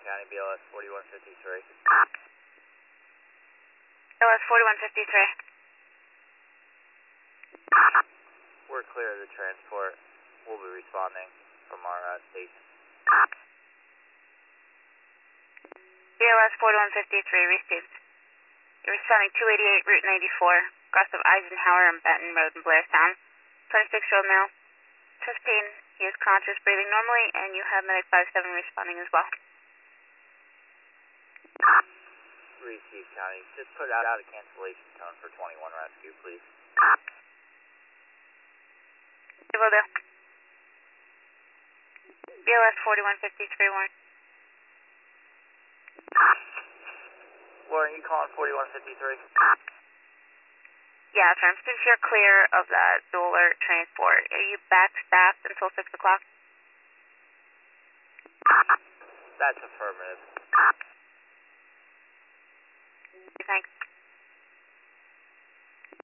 County, BLS 4153. BLS 4153. We're clear of the transport. We'll be responding from our station. BLS 4153 received. You're responding 288 Route 94, cross of Eisenhower and Benton Road in Blairstown. 26-year-old male. Chest pain. He is conscious, breathing normally, and you have medic 57 responding as well. Receive, County. Just put out a cancellation tone for 21 rescue, please. Will do. BLS 4153 1. Lauren, you calling 4153? Yeah, firm. Since you're clear of that Doler transport, are you backstaffed until 6 o'clock? That's affirmative. Thanks.